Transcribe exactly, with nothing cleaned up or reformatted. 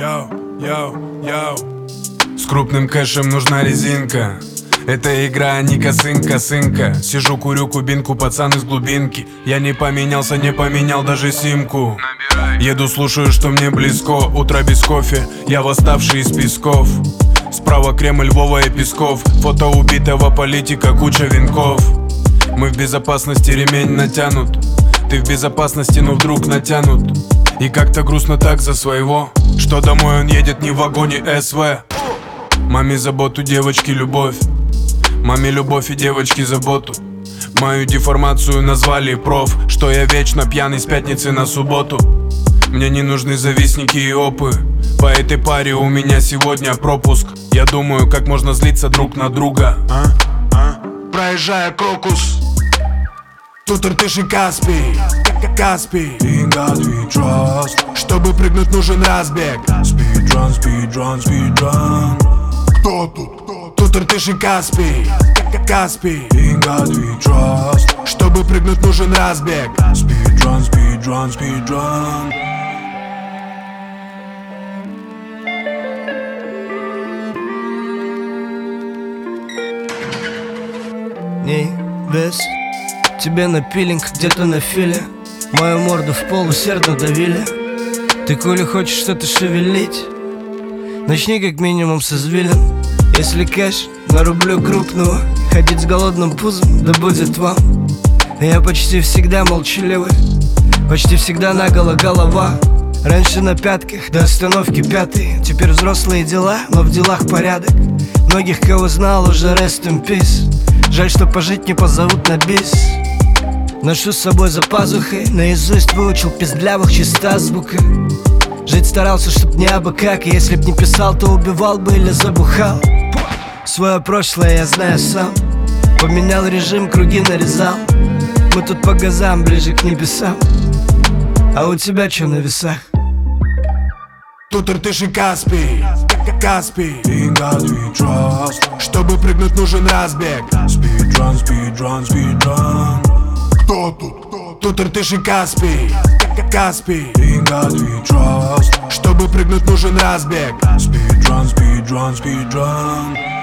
Йоу, йоу, йоу. С крупным кэшем нужна резинка. Это игра, а не косынка, сынка. Сижу, курю кубинку, пацан из глубинки. Я не поменялся, не поменял даже симку. Еду, слушаю, что мне близко. Утро без кофе, я восставший из песков. Справа Кремль, Вова и Песков. Фото убитого политика, куча венков. Мы в безопасности, ремень натянут. Ты в безопасности, но вдруг натянут. И как-то грустно так за своего, что домой он едет не в вагоне СВ. Маме заботу, девочки любовь. Маме любовь и девочки заботу. Мою деформацию назвали проф. Что я вечно пьяный с пятницы на субботу. Мне не нужны завистники и опы. По этой паре у меня сегодня пропуск. Я думаю, как можно злиться друг на друга, а? А? Проезжая Крокус, тут Иртыш и Каспий, Каспий. In God we trust. Чтобы прыгнуть, нужен разбег. Speedrun, speedrun, speedrun. Кто тут? Тут Иртыш и Каспий, Каспий. In God we trust. Чтобы прыгнуть, нужен разбег. Speedrun, speedrun, speedrun. Ней, вес, тебе на пилинг где-то на филе. Мою морду в пол усердно давили. Ты коли хочешь что-то шевелить, начни как минимум с извилин. Если кэш, нарублю крупного. Ходить с голодным пузом, да будет вам. Я почти всегда молчаливый, почти всегда наголо голова. Раньше на пятках, до остановки пятый. Теперь взрослые дела, но в делах порядок. Многих, кого знал, уже rest in peace. Жаль, что пожить не позовут на бис. Ношу с собой за пазухой, наизусть выучил пиздлявых чисто звука. Жить старался, чтоб не абы как. И если б не писал, то убивал бы или забухал. Свое прошлое я знаю сам. Поменял режим, круги нарезал. Мы тут по газам, ближе к небесам. А у тебя чё на весах? Тут Иртыш и Каспий, Каспий. In God we trust. Чтобы прыгнуть, нужен разбег. Speedrun, speedrun, speedrun. Кто тут? Тут Иртыш и Каспий, Каспий. In God we trust. Чтобы прыгнуть, нужен разбег. Speedrun, speedrun, speedrun.